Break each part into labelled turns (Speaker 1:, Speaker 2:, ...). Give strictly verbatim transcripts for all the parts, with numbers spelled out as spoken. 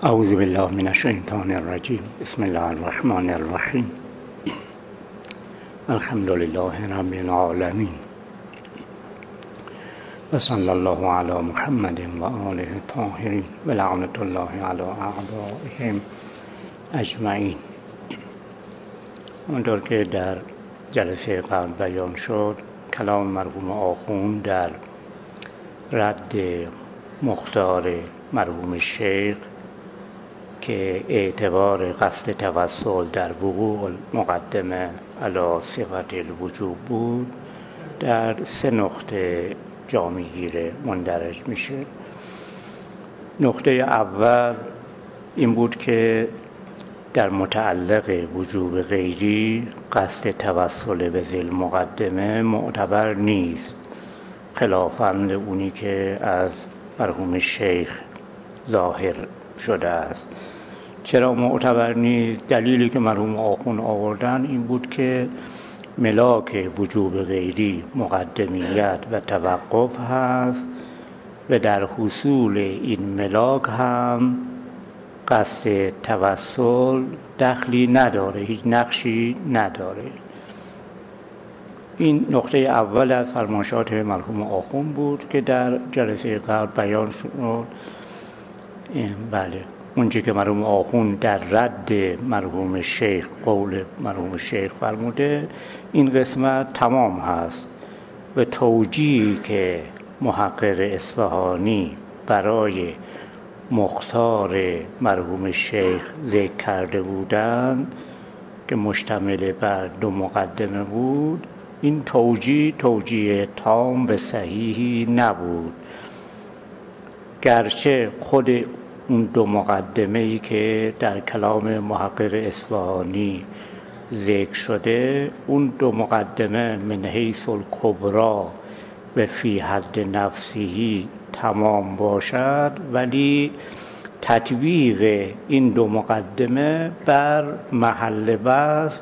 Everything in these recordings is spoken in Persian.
Speaker 1: اعوذ بالله من الشیطان الرجیم. بسم الله الرحمن الرحیم. الحمد لله رب العالمین و صلی الله علی محمد و آله الطاهرین و لعنت الله علی اعدائهم اجمعین. اونطور که در جلسه قبل بیان شد، کلام مرحوم آخوند در رد مختار مرحوم شیخ که اعتبار قصد توسل در وقوع مقدمه علی صفت الوجوب بود، در سه نقطه جا میگیره، مندرج میشه. نقطه اول این بود که در متعلق وجوب غیری قصد توسل به ذیل مقدمه معتبر نیست، خلافاً اونی که از مرحوم شیخ ظاهر شده است. چرا معتبر نیست؟ دلیلی که مرحوم آخوند آوردن این بود که ملاک وجوب غیری مقدمیت و توقف هست و در حصول این ملاک هم قصد توسل دخلی نداره، هیچ نقشی نداره. این نقطه اول از فرمایشات مرحوم آخوند بود که در جلسه قبل بیان شد. بله، اونچه که مرحوم آخوند در رد مرحوم شیخ، قول مرحوم شیخ فرموده، این قسمت تمام هست و توجیهی که محقق اصفهانی برای مختار مرحوم شیخ ذکر کرده بودند که مشتمل بر دو مقدمه بود، این توجیه توجیه تام و صحیحی نبود، گرچه خود اون دو مقدمه‌ای که در کلام محقق اصفهانی ذکر شده، اون دو مقدمه من حیث الکبری و فی حد نفسه تمام باشد، ولی تطبیق این دو مقدمه بر محل بحث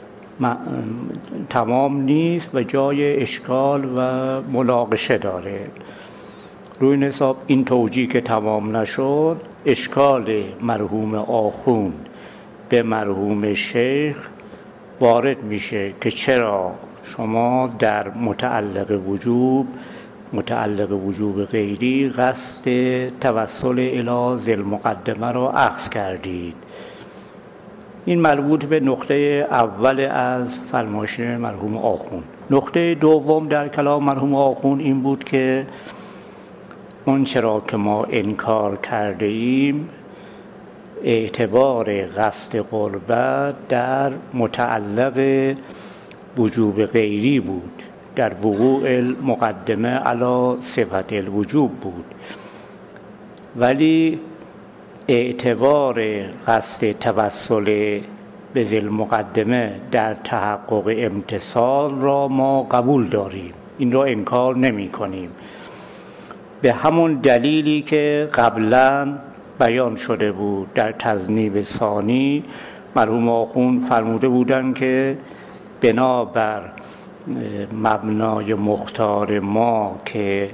Speaker 1: تمام نیست و جای اشکال و مناقشه داره. روی این حساب این توجیه که تمام نشد، اشکال مرحوم آخوند به مرحوم شیخ وارد میشه که چرا شما در متعلق وجوب متعلق وجوب غیری قصد توسل الی ذیل مقدمه را اخذ کردید. این مربوط به نقطه اول از فرمایش مرحوم آخوند. نقطه دوم در کلام مرحوم آخوند این بود که اون چرا که ما انکار کرده ایم اعتبار قصد قربت در متعلق وجوب غیری بود، در وقوع المقدمه علی صفت الوجوب بود، ولی اعتبار قصد توسل به ذیل مقدمه در تحقق امتثال را ما قبول داریم، این را انکار نمی کنیم، به همون دلیلی که قبلا بیان شده بود. در تذنیب ثانی مرحوم آخوند فرموده بودند که بنابر مبنای مختار ما که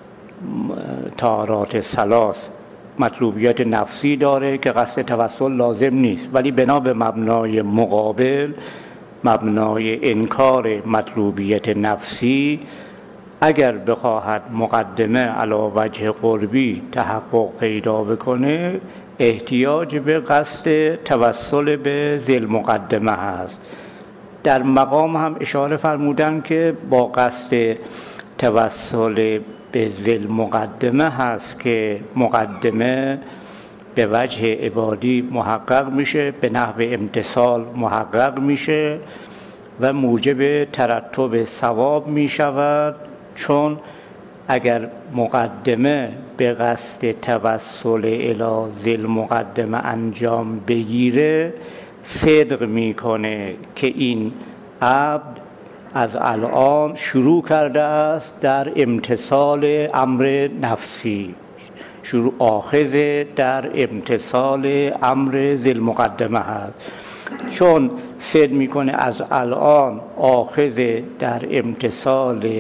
Speaker 1: طهارات ثلاث مطلوبیت نفسی داره که قصد توسل لازم نیست، ولی بنا به مبنای مقابل، مبنای انکار مطلوبیت نفسی، اگر بخواهد مقدمه علی وجه قربی تحقق پیدا بکنه، احتیاج به قصد توسل به ذیل مقدمه هست. در مقام هم اشاره فرمودن که با قصد توسل به ذیل مقدمه هست که مقدمه به وجه عبادی محقق میشه، به نحو امتثال محقق میشه و موجب ترتب ثواب میشود، چون اگر مقدمه به قصد توسل الی ذیل مقدمه انجام بگیره، صدق میکنه که این عبد از الان شروع کرده است در امتثال امر نفسی، شروع آخذ در امتثال امر ذیل مقدمه هست. چون صدق میکنه از الان آخذ در امتثال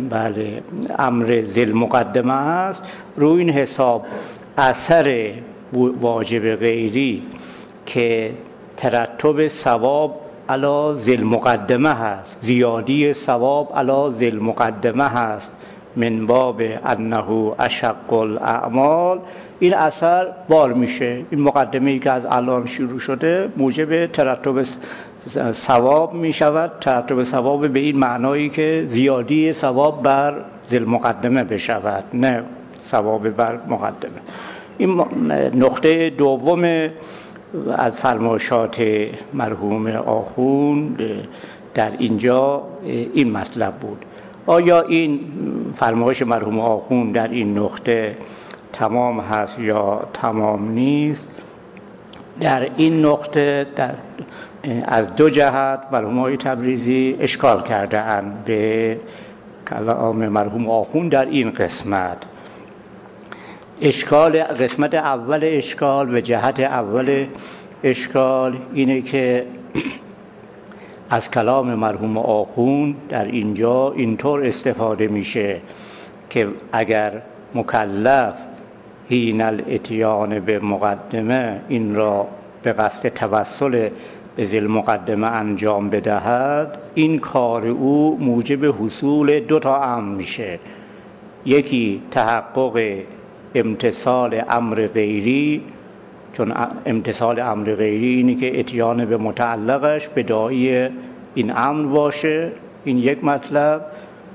Speaker 1: بله امر ذیل مقدمه است، روی این حساب اثر واجب غیری که ترتب ثواب علی ذی مقدمه هست، زیادی ثواب علی ذی مقدمه هست، من باب انه اشق الاعمال، این اثر بار میشه. این مقدمه ای که از الان شروع شده موجب ترتب ثواب میشود. ترتب ثواب به این معنایی که زیادی ثواب بر ذی مقدمه بشود، نه ثواب بر مقدمه. این نقطه دوم از فرمایشات مرحوم آخوند در اینجا این مطلب بود. آیا این فرمایش مرحوم آخوند در این نقطه تمام هست یا تمام نیست؟ در این نقطه در از دو جهت مرحوم تبریزی اشکال کرده اند به کلام مرحوم آخوند در این قسمت. اشکال قسمت اول اشکال و جهت اول اشکال اینه که از کلام مرحوم آخوند در اینجا اینطور استفاده میشه که اگر مکلف حین الاتیان به مقدمه این را به قصد توسل به ذی المقدمه انجام بدهد، این کار او موجب حصول دو تا امر میشه. یکی تحقق امتثال امر غیری، چون امتثال امر غیری اینی که اتیان به متعلقش به داعی این امر باشه، این یک مطلب.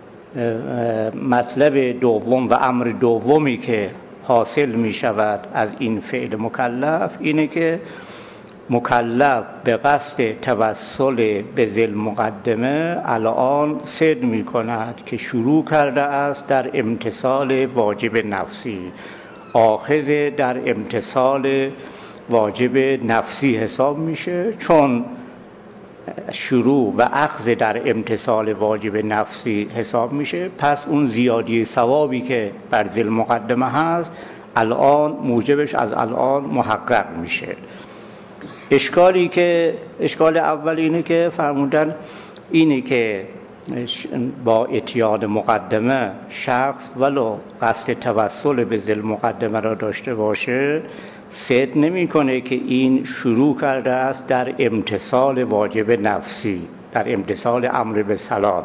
Speaker 1: مطلب دوم و امر دومی که حاصل می شود از این فعل مکلف اینه که مکلف به قصد توسل به ذی المقدمه الان صدق می کند که شروع کرده است در امتثال واجب نفسی، آخذ در امتثال واجب نفسی حساب میشه. چون شروع و اخذ در امتثال واجب نفسی حساب میشه، پس اون زیادی ثوابی که بر ذی المقدمه هست الان موجبش از الان محقق میشه. اشکالی که اشکال اول اینه که فرمودن اینه که با اتیان مقدمه شخص ولو قصد توسل به ذی المقدمه را داشته باشه صدق نمی کنه که این شروع کرده است در امتثال واجب نفسی، در امتثال امر به صلات.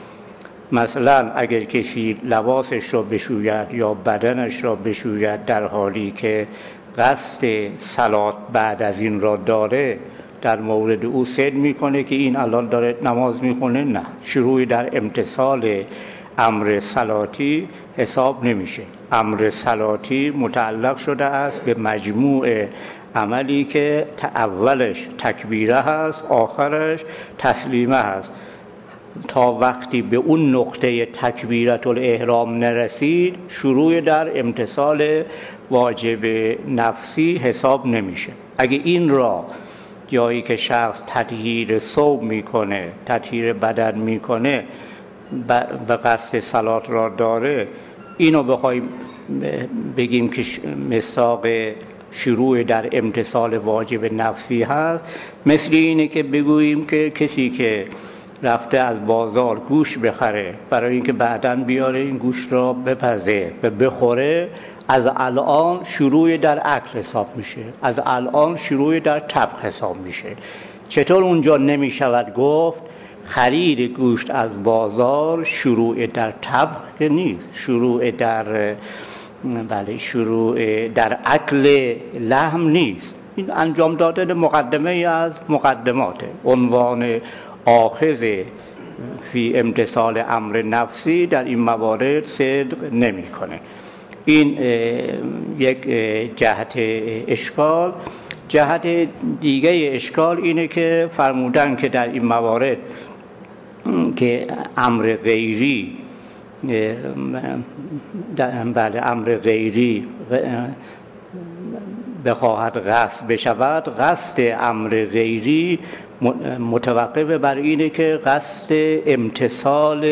Speaker 1: مثلا اگر کسی لباسش را بشوید یا بدنش را بشوید در حالی که قصد صلات بعد از این را داره، در مورد او صدق میکنه که این الان داره نماز میخونه؟ نه، شروع در امتثال امر صلاتی حساب نمیشه. امر صلاتی متعلق شده است به مجموع عملی که اولش تکبیره هست، آخرش تسلیمه هست. تا وقتی به اون نقطه تکبیرت الاحرام نرسید شروع در امتثال واجب نفسی حساب نمیشه. اگه این را جایی که شخص تطهیر ثوب میکنه، تطهیر بدن میکنه و قصد صلات را داره، اینو بخوایم بگیم که مساق شروع در امتثال واجب نفسی هست، مثل اینه که بگوییم که کسی که رفته از بازار گوشت بخره برای اینکه بعداً بیاره این گوشت را بپزه و بخوره، از الان شروع در اکل حساب میشه، از الان شروع در طبخ حساب میشه. چطور اونجا نمیشود گفت خرید گوشت از بازار شروع در طبخ نیست، شروع در بله شروع در اکل لحم نیست. این انجام دادن مقدمه ای از مقدماته. عنوان آخذ فی امتثال امر نفسی در این موارد صدق نمی کنه. این یک جهت اشکال. جهت دیگه اشکال اینه که فرمودن که در این موارد که امر غیری بله امر غیری بخواهد قصد بشود، قصد امر غیری متوقف بر اینه که قصد امتثال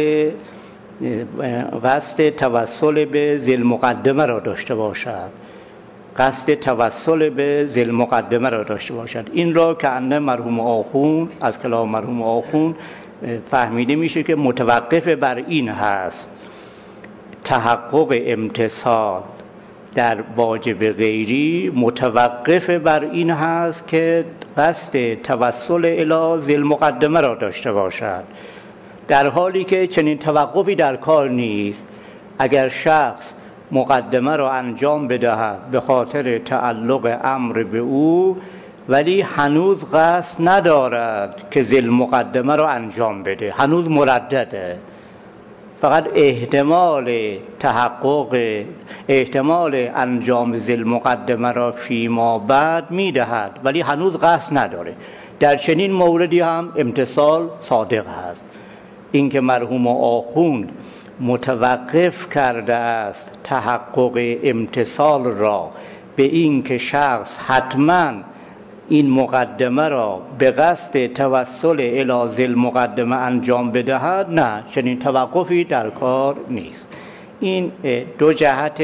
Speaker 1: قصد توسل به ذی المقدمه را داشته باشد، قصد توسل به ذی المقدمه را داشته باشد. این را که انه مرحوم آخوند از کلام مرحوم آخوند فهمیده میشه که متوقف بر این هست تحقق امتثال در واجب غیری متوقف بر این هست که قصد توسل الی ذی المقدمه را داشته باشد، در حالی که چنین توقفی در کار نیست. اگر شخص مقدمه را انجام بدهد به خاطر تعلق امر به او، ولی هنوز قصد ندارد که ذی المقدمه را انجام بده، هنوز مردده، فقط احتمال تحقق احتمال انجام ذی المقدمه را فیما بعد میدهد، ولی هنوز قصد نداره، در چنین موردی هم امتثال صادق است. اینکه مرحوم آخوند متوقف کرده است تحقق امتثال را به این که شخص حتما این مقدمه را به قصد توسل الی ذی المقدمه انجام بدهد، نه، چنین توقفی در کار نیست. این دو جهت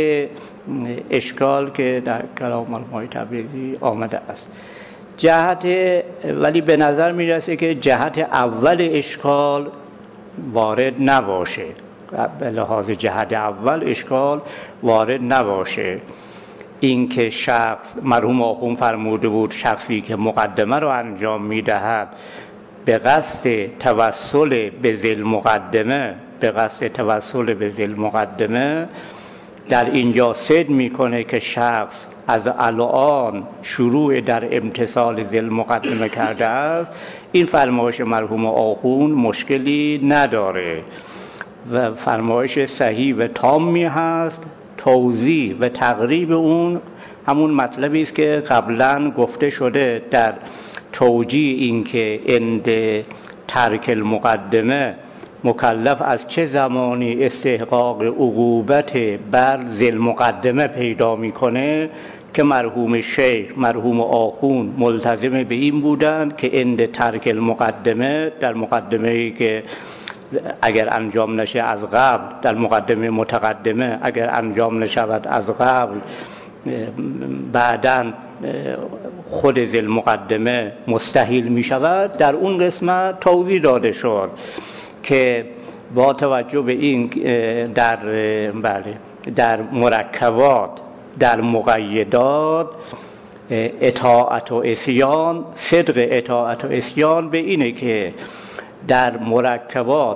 Speaker 1: اشکال که در کلام مرحوم تبریزی آمده است. جهت ولی به نظر میرسه که جهت اول اشکال وارد نباشه، به لحاظ جهت اول اشکال وارد نباشه. این که شخص مرحوم آخوند فرموده بود شخصی که مقدمه رو انجام میدهد به قصد توسل به ذی المقدمه به قصد توسل به ذی المقدمه در اینجا صدق میکنه که شخص از الان شروع در امتثال ذی المقدمه کرده است. این فرمایش مرحوم آخوند مشکلی نداره و فرمایش صحیح و تامی هست. توضیح و تقریب اون همون مطلبی است که قبلا گفته شده در توجیه، این که عند ترک المقدمه مکلف از چه زمانی استحقاق عقوبت بر ذی المقدمه پیدا میکنه، که مرحوم شیخ مرحوم آخوند ملتزم به این بودند که عند ترک المقدمه، در مقدمه‌ای که اگر انجام نشه از قبل، در مقدمه متقدمه اگر انجام نشود از قبل، بعداً خود ذی المقدمه مستحیل می شود. در اون قسمت توضیح داده شد که با توجه به این در بله در مرکبات، در مقیدات، اطاعت و عصیان، صدق اطاعت و عصیان به اینه که در مرکبات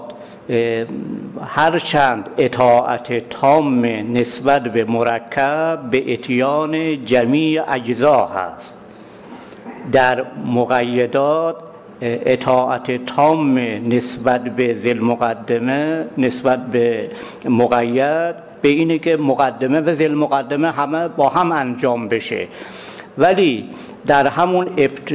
Speaker 1: هرچند اطاعت تام نسبت به مرکب به اتیان جمیع اجزا هست، در مقیدات اطاعت تام نسبت به ذی المقدمه نسبت به مقید به اینه که مقدمه و ذی المقدمه همه با هم انجام بشه. ولی در همون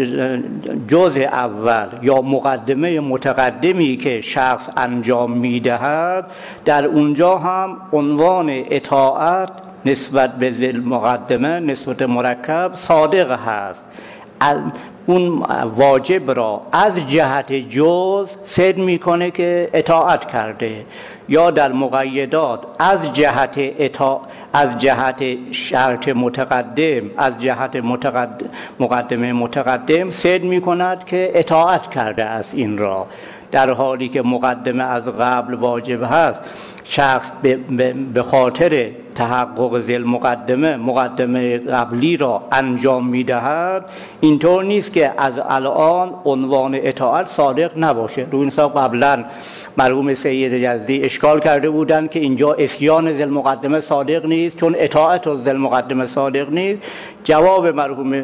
Speaker 1: جزء اول یا مقدمه متقدمی که شخص انجام میدهد، در اونجا هم عنوان اطاعت نسبت به ذی المقدمه نسبت مرکب صادق هست. اون واجب را از جهت جز صدق میکنه که اطاعت کرده، یا در مقیدات از جهت اطاعت از جهت شرط متقدم از جهت متقدم مقدمه متقدم صدق میکند که اطاعت کرده است این را، در حالی که مقدمه از قبل واجب هست. شخص به خاطر تحقق ذی المقدمه مقدمه قبلی را انجام میدهد. اینطور نیست که از الان عنوان اطاعت صادق نباشه. روی این حساب قبلا مرحوم سید یزدی اشکال کرده بودند که اینجا عصیان ذی المقدمه صادق نیست چون اطاعت ذی المقدمه صادق نیست. جواب مرحوم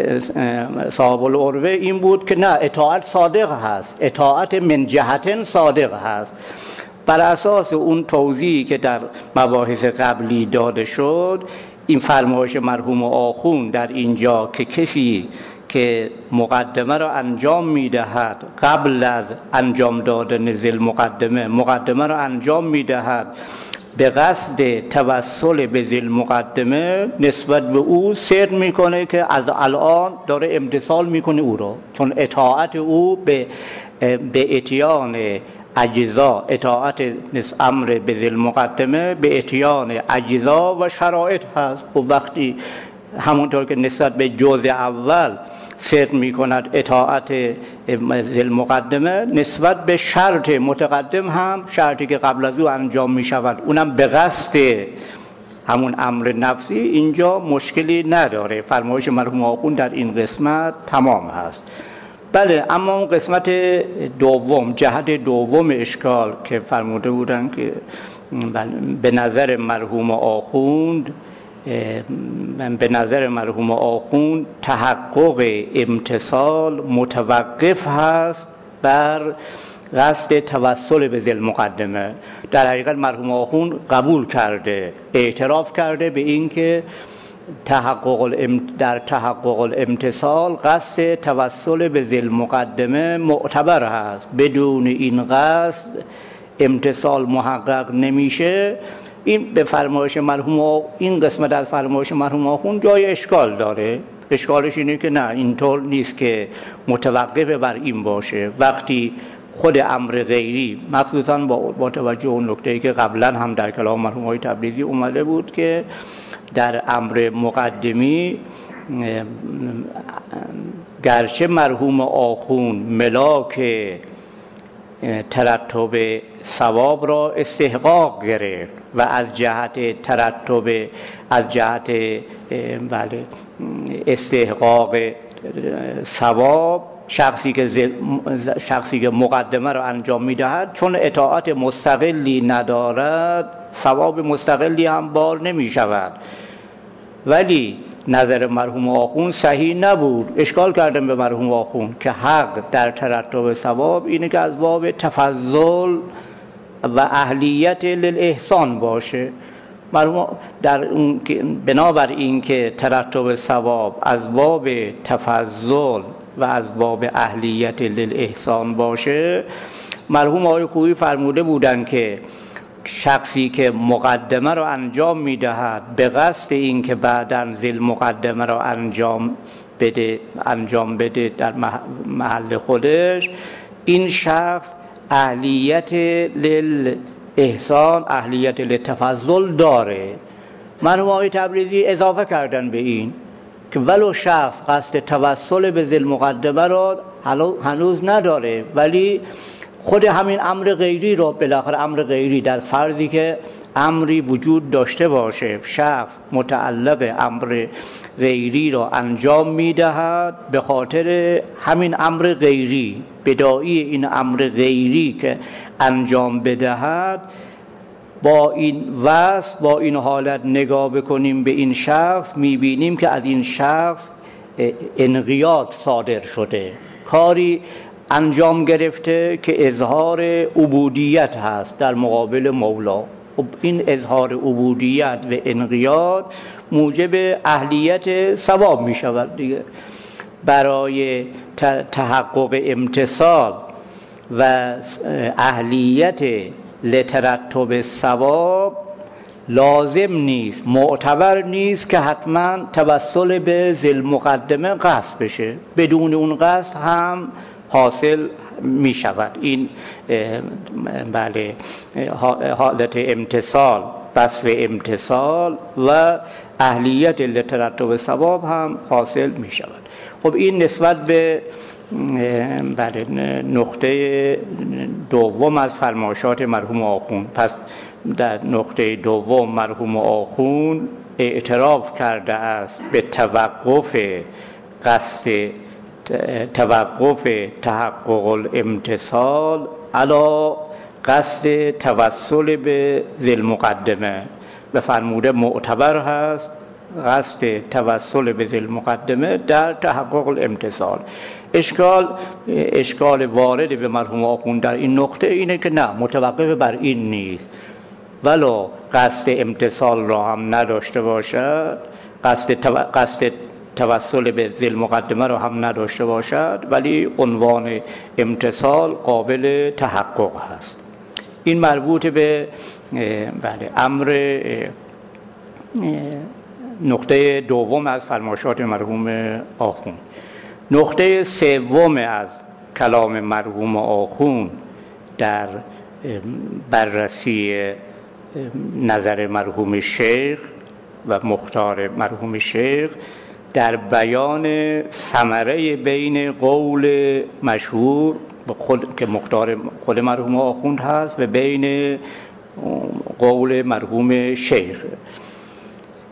Speaker 1: صاحب العروه این بود که نه، اطاعت صادق هست، اطاعت من جهتن صادق هست. بر اساس اون توضیحی که در مباحث قبلی داده شد، این فرمایش مرحوم آخوند در اینجا که کسی که مقدمه را انجام میدهد قبل از انجام دادن ذی المقدمه مقدمه را انجام میدهد به قصد توسل به ذی المقدمه، نسبت به او صدق میکنه که از الان داره امتثال میکنه او را، چون اطاعت او به به اتیان اجزا، اطاعت امر به ذی المقدمه به اتیان اجزا و شرایط هست. و وقتی همونطور که نسبت به جزء اول صدق میکند اطاعت ذی المقدمه، نسبت به شرط متقدم هم شرطی که قبل از او انجام میشود اونم به قصد همون امر نفسی اینجا مشکلی نداره. فرمایش مرحوم آخوند در این قسمت تمام هست. بله، اما اون قسمت دوم، جهت دوم اشکال که فرموده بودن که به نظر مرحوم آخوند به نظر مرحوم آخوند تحقق امتصال متوقف هست بر قصد توسل به ذی مقدمه. در حقیقت مرحوم آخوند قبول کرده، اعتراف کرده به این که تحقق در تحقق الامتصال قصد توسل به ذی مقدمه معتبر هست. بدون این قصد امتصال محقق نمیشه. این به فرمایش مرحوم این قسمت از فرمایش مرحوم آخوند جای اشکال داره. اشکالش اینه که نه، اینطور نیست که متوقف بر این باشه. وقتی خود امر غیری، مخصوصا با, با توجه اون نکته‌ای که قبلا هم در کلام مرحوم آقای تبریزی اومده بود که در امر مقدمی گرچه مرحوم آخوند ملاک ترتب ثواب را استحقاق گرفت و از جهت ترتب از جهت بله استحقاق ثواب شخصی که شخصی که مقدمه را انجام می‌دهد چون اطاعت مستقلی ندارد، ثواب مستقلی هم بار نمی‌شود. ولی نظر مرحوم آخوند صحیح نبود. اشکال کردم به مرحوم آخوند که حق در ترتب ثواب اینه که از باب تفضل و اهلیت للاحسان باشه. مرحوم در اون بنابر این که ترتب ثواب از باب تفضل و از باب اهلیت للاحسان باشه، مرحوم آقای خویی فرموده بودن که شخصی که مقدمه را انجام می‌دهد به قصد این که بعداً ذیل مقدمه را انجام بده انجام بده در محل خودش، این شخص اهلیت للاحسان، اهلیت للتفضل داره. مرحوم آقای تبریزی اضافه کردن به این که ولو شخص قصد توسل به ذیل مقدمه را هنوز نداره، ولی خود همین امر غیری رو، بالاخره امر غیری در فرضی که امری وجود داشته باشه، شخص متعلق امر غیری رو انجام میدهد، به خاطر همین امر غیری، بداعی این امر غیری که انجام بدهد، با این وصف با این حالت نگاه بکنیم به این شخص، میبینیم که از این شخص انقیاد صادر شده، کاری انجام گرفته که اظهار عبودیت هست در مقابل مولا. این اظهار عبودیت و انقیاد موجب اهلیت ثواب می شود دیگه. برای تحقق امتصال و اهلیت لترتب ثواب لازم نیست، معتبر نیست که حتما توسل به ذیل مقدمه قصد بشه. بدون اون قصد هم حاصل می شود. این بله حالت امتصال، وصف امتصال و اهلیت لترتب ثواب هم حاصل می شود. خب این نسبت به بله نقطه دوم از فرمایشات مرحوم آخوند. پس در نقطه دوم مرحوم آخوند اعتراف کرده است به توقف قصد توقف تحقق الامتصال علی قصد توسل به ذیل مقدمه. به فرموده معتبر هست قصد توسل به ذیل مقدمه در تحقق الامتصال. اشکال اشکال وارد به مرحوم آخوند در این نقطه اینه که نه، متوقف بر این نیست، ولو قصد امتصال را هم نداشته باشد، قصد تو... قصد توسل به ذیل مقدمه را هم نداشته باشد، ولی عنوان امتصال قابل تحقق هست. این مربوط به بله امر نقطه دوم از فرمایشات مرحوم آخوند. نقطه سوم از کلام مرحوم آخوند در بررسی نظر مرحوم شیخ و مختار مرحوم شیخ در بیان ثمره بین قول مشهور خود که مختار خود مرحوم آخوند هست و بین قول مرحوم شیخ.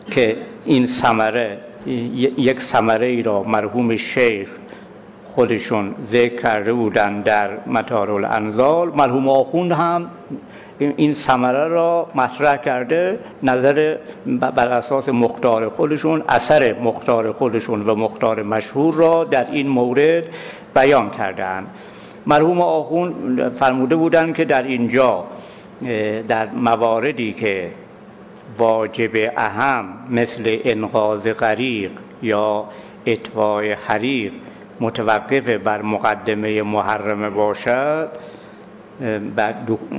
Speaker 1: که این ثمره یک ثمره ای را مرحوم شیخ خودشون ذکر کرده بودن در مطار الانزال، مرحوم آخوند هم این ثمره را مطرح کرده، نظر بر اساس مختار خودشون، اثر مختار خودشون و مختار مشهور را در این مورد بیان کردند. مرحوم آخوند فرموده بودند که در اینجا در مواردی که واجب اهم مثل انقاذ غریق یا اطفاء حریق متوقف بر مقدمه محرمه باشد، بر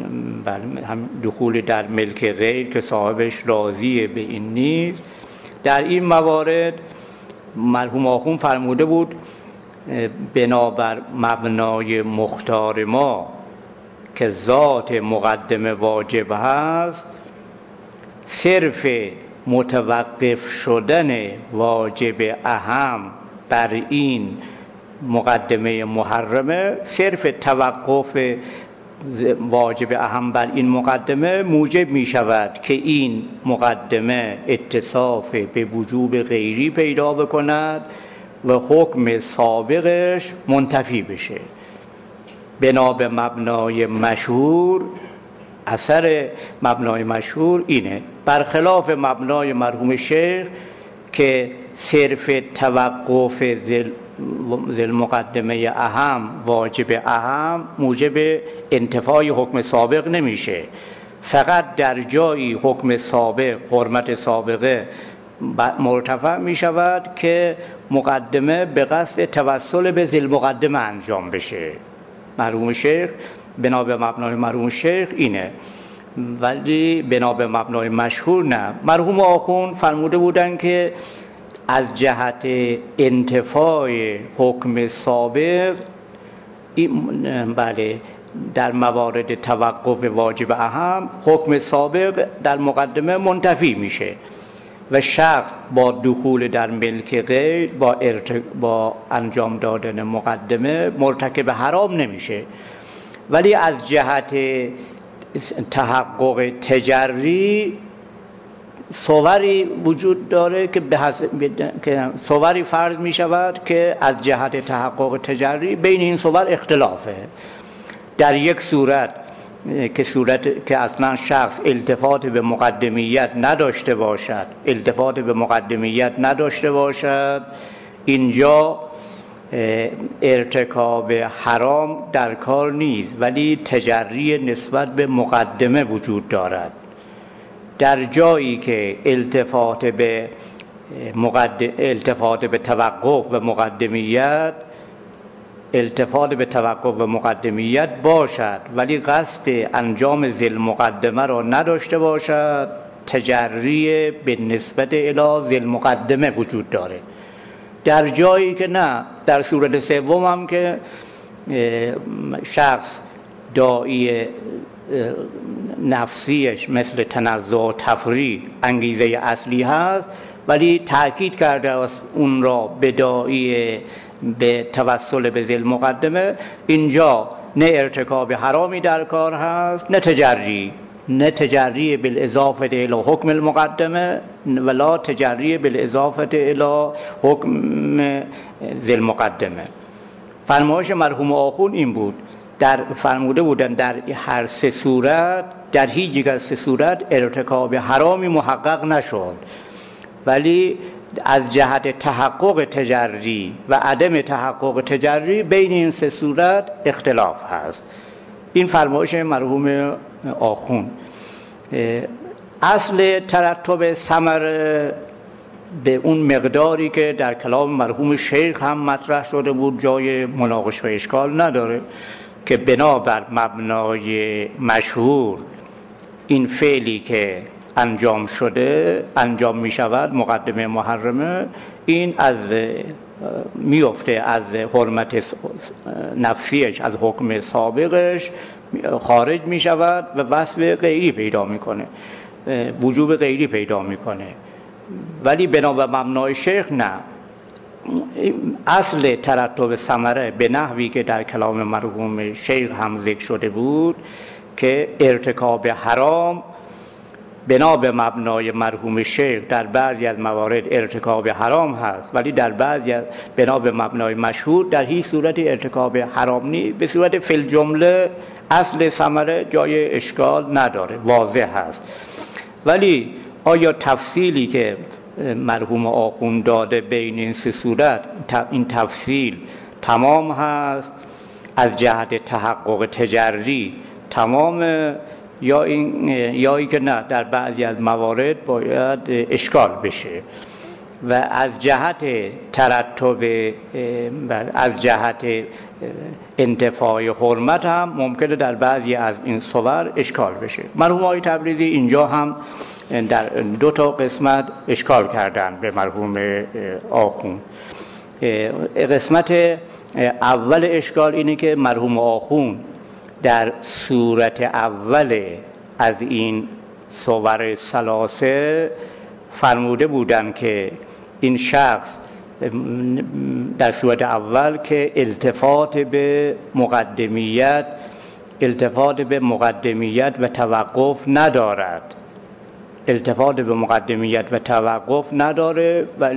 Speaker 1: دخول در ملک غیر که صاحبش راضیه به این نیست، در این موارد مرحوم آخوند فرموده بود بنابر مبنای مختار ما که ذات مقدمه واجب هست، صرف متوقف شدن واجب اهم بر این مقدمه محرمه، صرف توقف واجب اهم بر این مقدمه موجب می شود که این مقدمه اتصاف به وجوب غیری پیدا بکند و حکم سابقش منتفی بشه. بنا به مبنای مشهور، اثر مبنای مشهور اینه، برخلاف مبنای مرحوم شیخ که صرف توقف ذل مقدمه اهم واجب اهم موجب انتفای حکم سابق نمیشه، فقط در جایی حکم سابق، حرمت سابقه مرتفع می شود که مقدمه به قصد توسل به ذل مقدمه انجام بشه. مرحوم شیخ بنا به مبنای مرحوم شیخ اینه، ولی بنا به مبنای مشهور نه. مرحوم آخوند فرموده بودن که از جهت انتفاع حکم سابق بله در موارد توقف واجب اهم حکم سابق در مقدمه منتفی میشه و شخص با دخول در ملک غیر با, ارت... با انجام دادن مقدمه مرتکب حرام نمیشه. ولی از جهت تحقق تجری صوری وجود داره که به حسب که صوری فرض می شود که از جهت تحقق تجری بین این صور اختلافه. در یک صورت که صورت که اصلا شخص التفات به مقدمیت نداشته باشد التفات به مقدمیت نداشته باشد اینجا ارتکاب حرام در کار نیست، ولی تجری نسبت به مقدمه وجود دارد. در جایی که التفات به مقدم التفات به توقف و مقدمیت التفات به توقف و مقدمیت باشد ولی قصد انجام ذل مقدمه را نداشته باشد، تجری به نسبت الی ذل مقدمه وجود داره. در جایی که نه، در صورت سوم هم که شخص داعی نفسیش مثل تنزع و تفریح انگیزه اصلی هست، ولی تأکید کرده است اون را به داعی به توسل به ذل مقدمه، اینجا نه ارتکاب حرامی در کار هست نه تجری نه تجری بالاضافه الی حکم المقدمه ولا تجری بالاضافه الی حکم ذل مقدمه. فرمایش مرحوم آخوند این بود، در فرموده بودن در هر سه صورت، در هیچ یک از سه صورت ارتکاب حرامی محقق نشد، ولی از جهت تحقق تجری و عدم تحقق تجری بین این سه صورت اختلاف هست. این فرمایش مرحوم آخوند. اصل ترتب ثمر به اون مقداری که در کلام مرحوم شیخ هم مطرح شده بود جای مناقشه و اشکال نداره که بنابر مبنای مشهور این فعلی که انجام شده انجام می شود مقدمه محرمه، این از میفته از حرمت نفسیش، از حکم سابقش خارج می شود و وصف غیری پیدا می کنه، وجوب غیری پیدا می کنه. ولی بنابر مبنای شیخ نه، اصل ترتب ثمره به نحوی که در کلام مرحوم شیخ هم ذکر شده بود که ارتکاب حرام بنا به مبنای مرحوم شیخ در بعضی از موارد ارتکاب حرام هست، ولی در بعضی از بنا به مبنای مشهور در هیچ صورت ارتکاب حرام نیست. به صورت فی الجمله اصل ثمره جای اشکال نداره، واضح هست. ولی آیا تفصیلی که مرحوم آخوند داده بین این سه صورت، این تفصیل تمام هست از جهت تحقق تجری تمام، یا این یا این که نه در بعضی از موارد باید اشکال بشه و از جهت ترتب از جهت انتفاع حرمت هم ممکنه در بعضی از این صور اشکال بشه. مرحوم آقای تبریزی اینجا هم در دو تا قسمت اشکال کردن به مرحوم آخوند. قسمت اول اشکال اینه که مرحوم آخوند در صورت اول از این صور ثلاثه فرموده بودن که این شخص در صورت اول که التفات به مقدمیت التفات به مقدمیت و توقف ندارد التفات به مقدمیت و توقف نداره و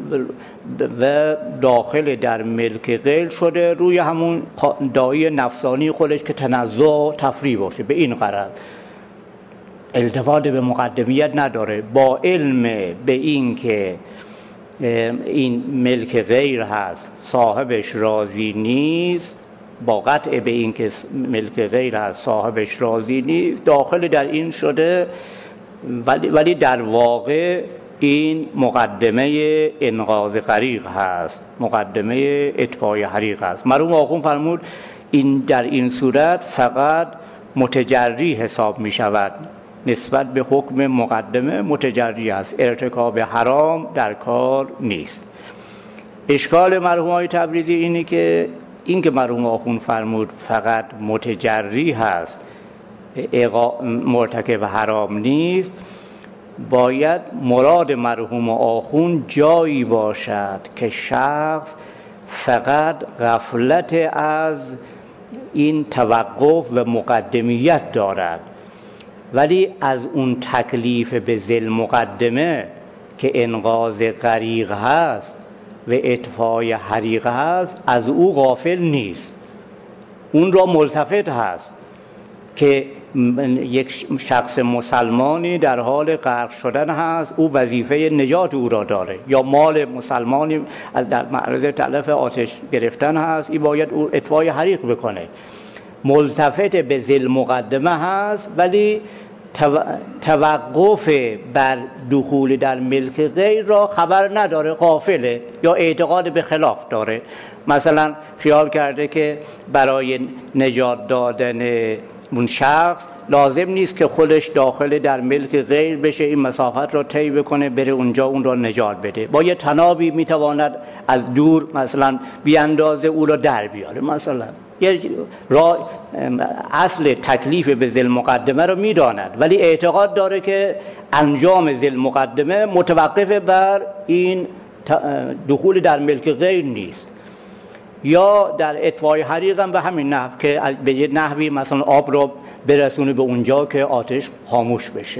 Speaker 1: و داخل در ملک غیر شده، روی همون دایی نفسانی خودش که تنزع و تفریع باشه. به این غرض التفات به مقدمیت نداره، با علم به این که این ملک غیر هست صاحبش راضی نیست، با قطع به این که ملک غیر هست صاحبش راضی نیست داخل در این شده، ولی, ولی در واقع این مقدمه انقاذ غریق هست، مقدمه اطفای حریق هست. مرحوم آخوند فرمود این در این صورت فقط متجری حساب می شود، نسبت به حکم مقدمه متجری است، ارتکاب حرام در کار نیست. اشکال مرحوم آقای تبریزی اینه که این که مرحوم آخوند فرمود فقط متجری هست، مرتکب حرام نیست، باید مراد مرحوم آخوند جایی باشد که شخص فقط غفلت از این توقف و مقدمیت دارد، ولی از اون تکلیف به ذیل مقدمه که انقاذ غریق هست و اطفای حریق هست از او غافل نیست، اون را ملتفت هست که یک شخص مسلمانی در حال غرق شدن هست، او وظیفه نجات او را داره، یا مال مسلمانی در معرض تلف آتش گرفتن هست، این باید او اطفای حریق بکنه، ملتفت به ذیل مقدمه هست، ولی توقف بر دخول در ملک غیر را خبر نداره، غافله یا اعتقاد به خلاف داره. مثلا خیال کرده که برای نجات دادن اون شخص لازم نیست که خودش داخل در ملک غیر بشه، این مسافت را طی بکنه بره اونجا اون را نجات بده، با یه تنابی میتواند از دور مثلا بیاندازه او را در بیاره. مثلا یه را اصل تکلیف به ذیل مقدمه رو میداند، ولی اعتقاد داره که انجام ذیل مقدمه متوقف بر این دخول در ملک غیر نیست. یا در اطفای حریق هم به همین نحو که به یه نحوی مثلا آب رو برسونه به اونجا که آتش خاموش بشه.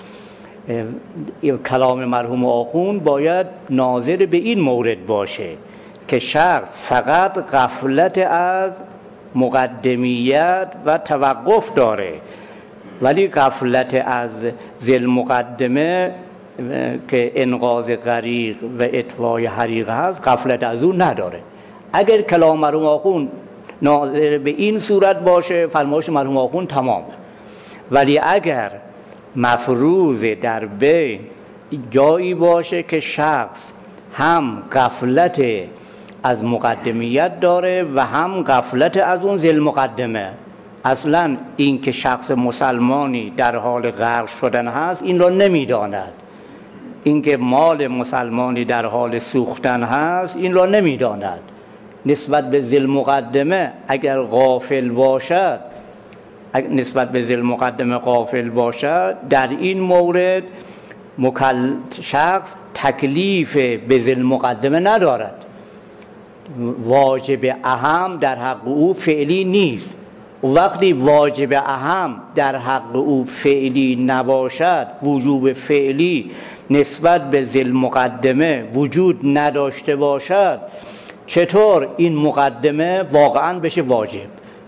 Speaker 1: کلام مرحوم آخوند باید ناظر به این مورد باشه که شخص فقط غفلت از مقدمیت و توقف داره، ولی غفلت از ذیل مقدمه که انقاذ غریق و اطفای حریق هست غفلت از اون نداره. اگر کلام مرحوم آخوند ناظر به این صورت باشه فرمایش مرحوم آخوند تمامه، ولی اگر مفروض در بین جایی باشه که شخص هم غفلت از مقدمیت داره و هم غفلت از اون ذیل مقدمه، اصلا این که شخص مسلمانی در حال غرق شدن هست این را نمیداند، این که مال مسلمانی در حال سوختن هست این را نمیداند، نسبت به ذیل مقدمه اگر غافل باشد نسبت به ذیل مقدمه غافل باشد در این مورد مکل... شخص تکلیف به ذیل مقدمه ندارد، واجب اهم در حق او فعلی نیست، وقتی واجب اهم در حق او فعلی نباشد، وجوب فعلی نسبت به ذی المقدمه وجود نداشته باشد، چطور این مقدمه واقعا بشه واجب؟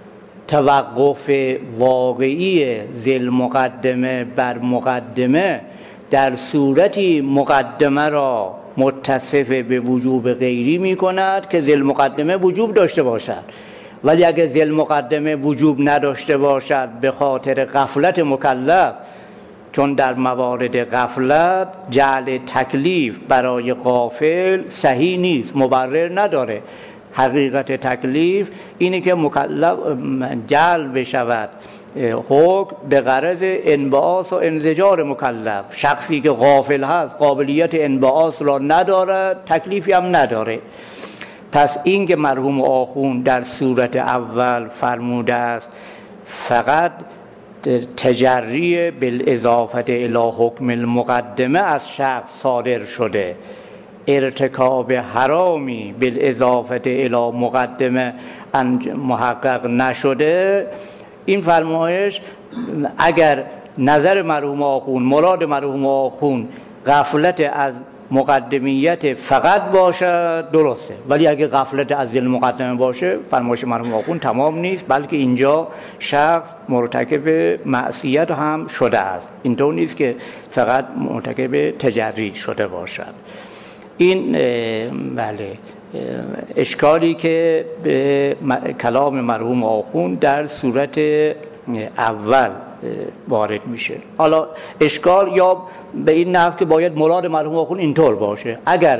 Speaker 1: توقف واقعی ذی المقدمه بر مقدمه در صورتی مقدمه را متصف به وجوب غیری می کند که ذی المقدمه وجوب داشته باشد. ولی اگر ذی المقدمه وجوب نداشته باشد به خاطر غفلت مکلف، چون در موارد غفلت جعل تکلیف برای غافل صحیح نیست، مبرر نداره. حقیقت تکلیف اینه که مکلف جعل بشود حکم به غرض انبعاث و انزجار مکلف. شخصی که غافل هست قابلیت انبعاث را ندارد، تکلیفی هم نداره. پس این که مرحوم آخوند در صورت اول فرموده است فقط تجری بالاضافه الی حکم المقدمه از شخص صادر شده، ارتکاب حرامی بالاضافه الی مقدمه محقق نشده، این فرمایش اگر نظر مرحوم آخوند، مراد مرحوم آخوند غفلت از مقدمیت فقط باشد درسته، ولی اگه غفلت از ذی المقدمه باشه فرمایش مرحوم آخوند تمام نیست، بلکه اینجا شخص مرتکب معصیت هم شده است. اینطور نیست که فقط مرتکب تجری شده باشد. این بله اشکالی که به کلام مرحوم آخوند در صورت اول وارد میشه. حالا اشکال یا به این نحو که باید مراد مرحوم آخوند اینطور باشه، اگر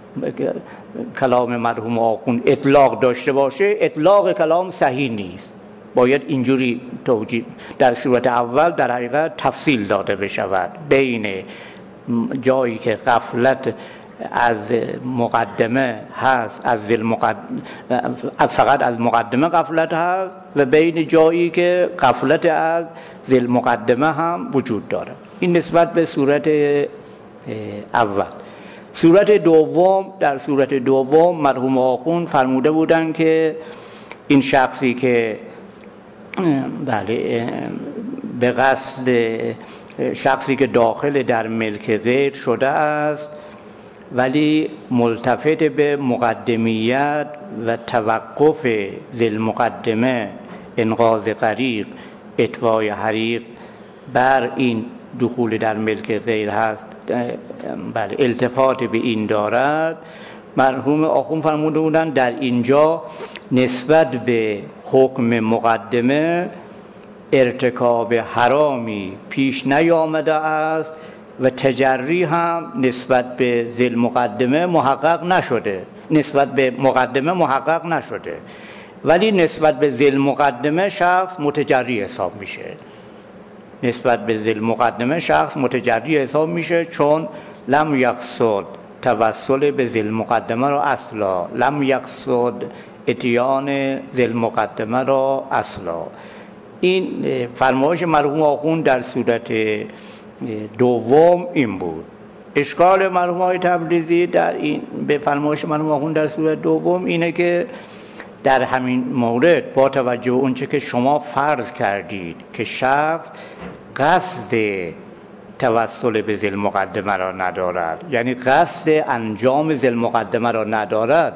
Speaker 1: کلام مرحوم آخوند اطلاق داشته باشه اطلاق کلام صحیح نیست، باید اینجوری توجیه در صورت اول در حقیقت تفصیل داده بشود بین جایی که غفلت از مقدمه هست، از المقدمه فقط از مقدمه غفلت هست، و بین جایی که غفلت از ذی مقدمه هم وجود داره. این نسبت به صورت اول. صورت دوم، در صورت دوم مرحوم آخوند فرموده بودن که این شخصی که بله به قصد شخصی که داخل در ملک غیر شده است ولی ملتفت به مقدمیت و توقف ذی المقدمه، انقاذ غریق، اطفای حریق بر این دخول در ملک غیر هست، بله التفات به این دارد، مرحوم آخوند فرموده بودن در اینجا نسبت به حکم مقدمه ارتکاب حرامی پیش نیامده است و تجری هم نسبت به ذی المقدمه محقق نشده، نسبت به مقدمه محقق نشده، ولی نسبت به ذی المقدمه شخص متجری حساب میشه. نسبت به ذی المقدمه شخص متجری حساب میشه چون لم یقصد توسل به ذی المقدمه را اصلا، لم یقصد اتیان ذی المقدمه را اصلا. این فرمایش مرحوم آخوند در صورت دوم این بود. اشکال مرحوم آقای تبریزی در این به فرمایش مرحوم آخوند در صورت دوم اینه که در همین مورد با توجه به اونچه که شما فرض کردید که شخص قصد توسل به ذی المقدمه را ندارد، یعنی قصد انجام ذی المقدمه را ندارد،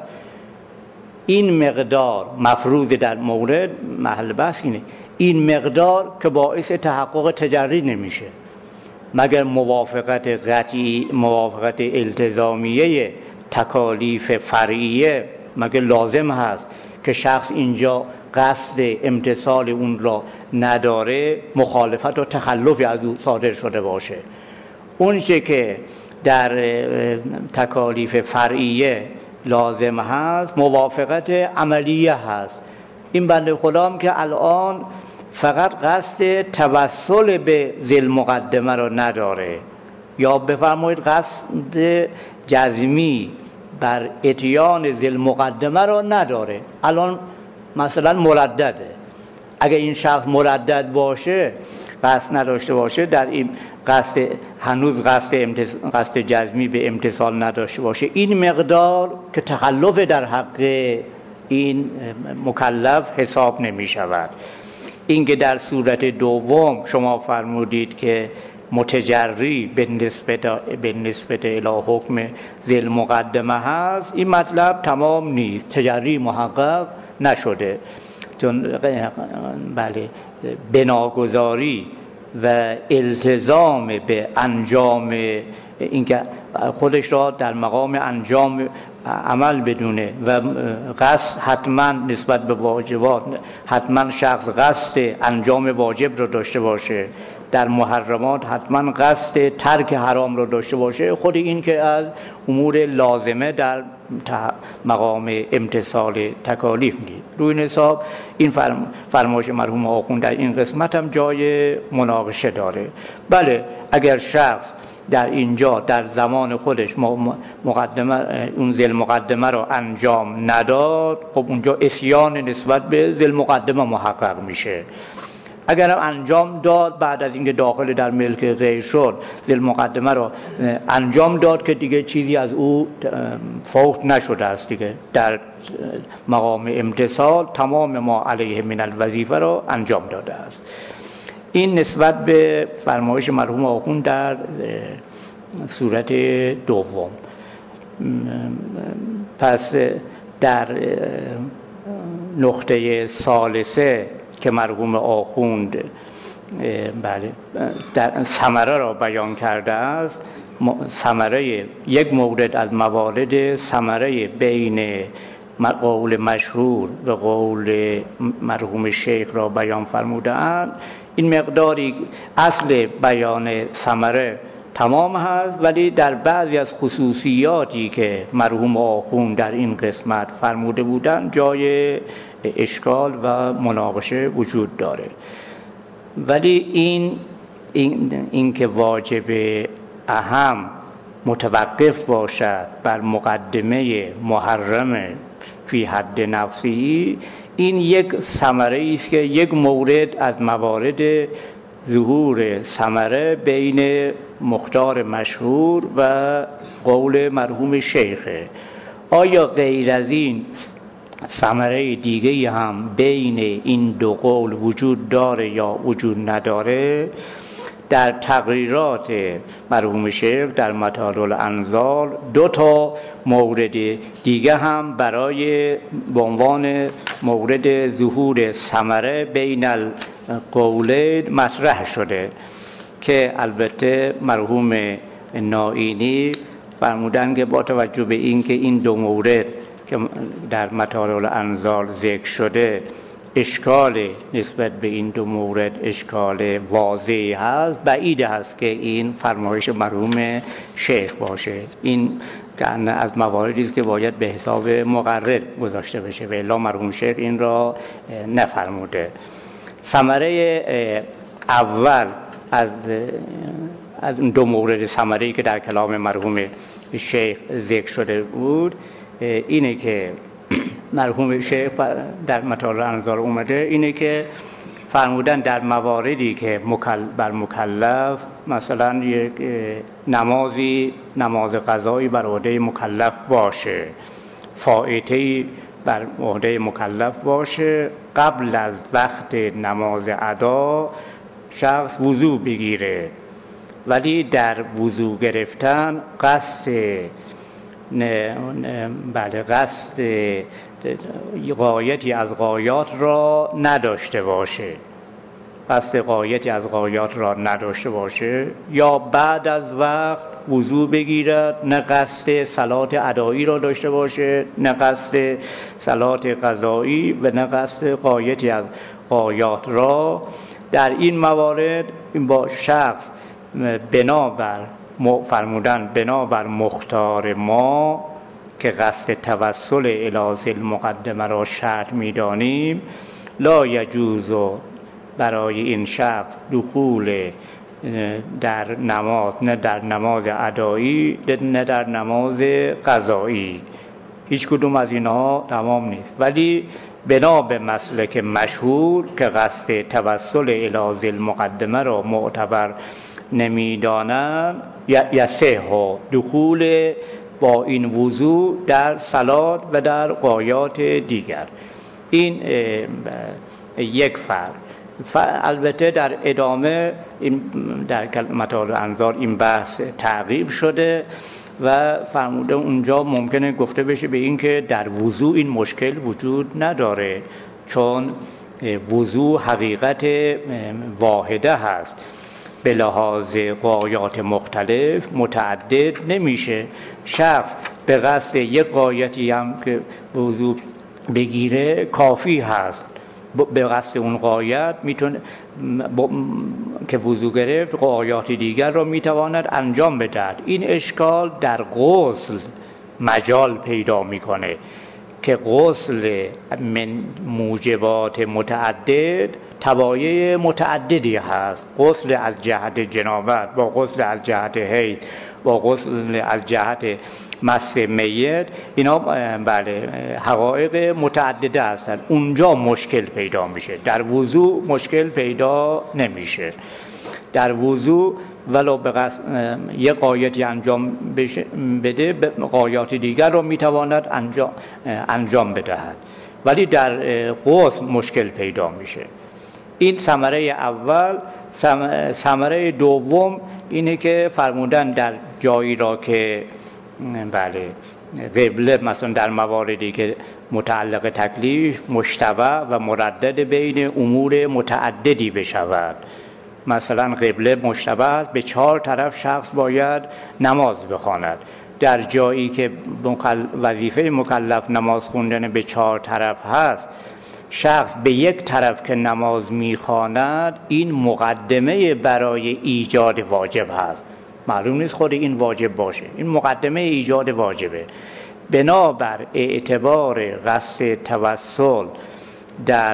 Speaker 1: این مقدار مفروض در مورد محل بحث اینه، این مقدار که باعث تحقق تجری نمیشه مگر موافقت قطعی، موافقت التزامیه تکالیف فرعیه مگر لازم هست که شخص اینجا قصد امتثال اون را نداره، مخالفت و تخلفی از او صادر شده باشه. اون چه که در تکالیف فرعیه لازم هست موافقت عملیه هست. این بنده خدا که الان فقط قصد توسل به ذی المقدمه را نداره، یا بفرمایید قصد جزمی بر اتیان ذی المقدمه را نداره، الان مثلا مردده. اگر این شخص مردد باشه، قصد نداشته باشه، در این قصد هنوز قصد امتص... قصد جزمی به امتصال نداشته باشه، این مقدار که تخلف در حق این مکلف حساب نمی شود. اینکه در صورت دوم شما فرمودید که متجری به نسبت به نسبت الی حکم ذی المقدمه هست، این مطلب تمام نیست، تجری محقق نشده، چون بله بناگذاری و التزام به انجام اینکه خودش را در مقام انجام عمل بدونه و قصد حتما نسبت به واجبات، حتما شخص قصد انجام واجب رو داشته باشه، در محرمات حتما قصد ترک حرام رو داشته باشه، خود این که از امور لازمه در مقام امتثال تکالیف نیست. روی این حساب این فرم فرمایش مرحوم آخوند در این قسمت هم جای مناقشه داره. بله اگر شخص در اینجا در زمان خودش مقدمه اون ذیل مقدمه رو انجام نداد، خب اونجا عصیان نسبت به ذیل مقدمه محقق میشه. اگر انجام داد بعد از اینکه داخل در ملک غیر شد، ذیل مقدمه رو انجام داد که دیگه چیزی از او فوت نشده است، دیگه در مقام امتثال تمام ما علیه من الوظیفه رو انجام داده است. این نسبت به فرمایش مرحوم آخوند در صورت دوم. پس در نقطه ثالثه که مرحوم آخوند بله در ثمره را بیان کرده است، ثمره یک مورد از موارد ثمره بین قول مشهور و قول مرحوم شیخ را بیان فرمودند. این مقداری اصل بیان ثمره تمام هست، ولی در بعضی از خصوصیاتی که مرحوم آخوند در این قسمت فرموده بودند جای اشکال و مناقشه وجود داره. ولی این این, این که واجب اهم متوقف باشد بر مقدمه محرم فی حد نفسی، این یک ثمره است که یک مورد از موارد ظهور ثمره بین مختار مشهور و قول مرحوم شیخه. آیا غیر از این ثمره دیگه هم بین این دو قول وجود داره یا وجود نداره؟ در تقریرات مرحوم شیخ در مطالع الانزال دو تا مورد دیگه هم برای به عنوان مورد ظهور ثمره بین القولین مطرح شده که البته مرحوم نائینی فرمودن که با توجه به این که این دو مورد که در مطالع الانزال ذکر شده اشکال نسبت به این دو مورد اشکال واضحی هست، بعید هست که این فرمایش مرحوم شیخ باشه. این که از مواردی است که باید به حساب مقرر گذاشته بشه و الا مرحوم شیخ این را نفرموده. ثمره اول از از دو مورد ثمره‌ای که در کلام مرحوم شیخ ذکر شده بود اینه که مرحوم شیخ در مطالع الانزال اومده اینه که فرمودن در مواردی که مکل بر مکلف مثلا یک نمازی نماز قضایی بر عهده مکلف باشه، فائته‌ای بر عهده مکلف باشه، قبل از وقت نماز ادا شخص وضو بگیره، ولی در وضو گرفتن قصد نه بله قصد غایتی از غایات را نداشته باشه، قصد غایتی از غایات را نداشته باشه، یا بعد از وقت وضو بگیرد نه قصد صلات ادایی را داشته باشه، نه قصد صلات قضایی و نه قصد غایتی از غایات را. در این موارد این با شخص بنابر فرمودن بنابر مختار ما که قصد توسل الی ذیل مقدمه را شرط می‌دانیم، لا یجوز برای این شخص دخول در نماز، نه در نماز ادایی نه در نماز قضایی، هیچ کدوم از اینها تمام نیست. ولی بنا به مسلک مشهور که قصد توسل الی ذیل مقدمه را معتبر نمیدانند، یصح دخول با این وضوع در صلات و در غایات دیگر. این یک فرق. البته در ادامه این در مطالب انظار این بحث تعقیب شده و فرموده اونجا ممکنه گفته بشه به این که در وضو این مشکل وجود نداره، چون وضو حقیقت واحده هست، به لحاظ غایات مختلف متعدد نمیشه. شخص به قصد یک غایتی هم که وضو بگیره کافی هست، به قصد اون غایت میتونه که وضو گرفت غایات دیگر رو میتواند انجام بدهد. این اشکال در غسل مجال پیدا میکنه که غسل من موجبات متعدد توایع متعددی هست. غسل از جهت جنابت با غسل از جهت حیض با غسل از جهت مس میت، اینا بله حقایق متعدده هستند. اونجا مشکل پیدا میشه، در وضو مشکل پیدا نمیشه. در وضو ولو به قصد یک غایتی انجام بده غایات دیگر رو میتواند انجام انجام بدهد، ولی در غسل مشکل پیدا میشه. این ثمره اول. ثمره دوم اینه که فرمودن در جایی را که بله قبله مثلا در مواردی که متعلق تکلیف مشتبه و مردد بین امور متعددی بشود، مثلا قبله مشتبه است، به چهار طرف شخص باید نماز بخواند. در جایی که وظیفه مکلف نماز خوندن به چهار طرف هست، شخص به یک طرف که نماز میخواند، این مقدمه برای ایجاد واجب هست. معلوم نیست خود این واجب باشه، این مقدمه ایجاد واجبه. بنابر اعتبار قصد توسل در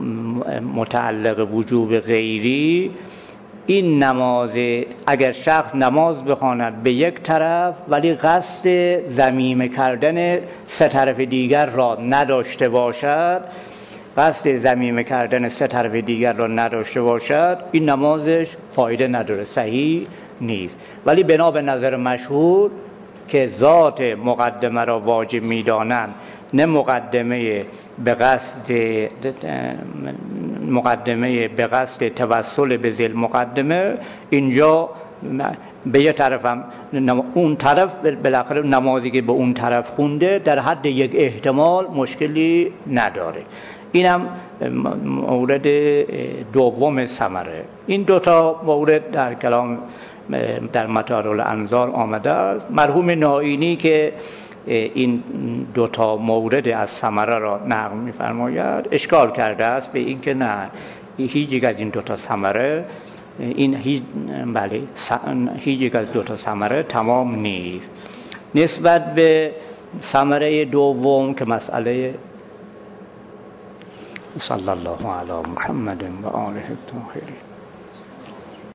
Speaker 1: متعلق وجوب غیری، این نماز اگر شخص نماز بخواند به یک طرف ولی قصد ضمیمه کردن سه طرف دیگر را نداشته باشد، قصد ضمیمه کردن سه طرف دیگر را نداشته باشد، این نمازش فایده نداره، صحیح نیست. ولی بنا به نظر مشهور که ذات مقدمه را واجب می‌دانند، نه مقدمه به قصد مقدمه به قصد توسل به ذیل مقدمه، اینجا به یک طرف هم اون طرف بالاخره نمازی که به اون طرف خونده در حد یک احتمال مشکلی نداره. اینم مورد دوم ثمره. این دوتا مورد در کلام در مطالب انظار آمده است. مرحوم نائینی که این دوتا مورد از ثمره را نقل می‌فرماید اشکال کرده است به این که نه، هیچ یک از این دوتا ثمره این هیچ بله هیچ یک از دوتا ثمره تمام نیست. نسبت به ثمره دوم که مسئله صلی الله علی محمد و آله الطاهرین